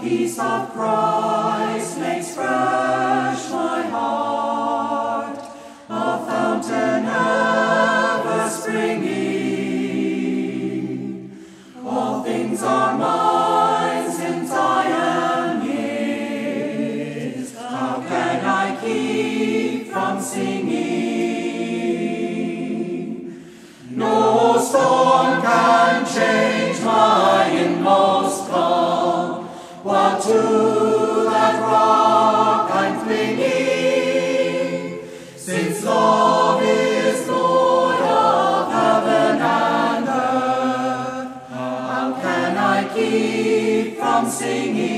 Peace of Christ makes fresh my heart, a fountain ever springing. All things are mine since I am His. How can I keep from singing? No storm can change my inmost calm, while to that rock I'm clinging. Since love is Lord of heaven and earth, how can I keep from singing?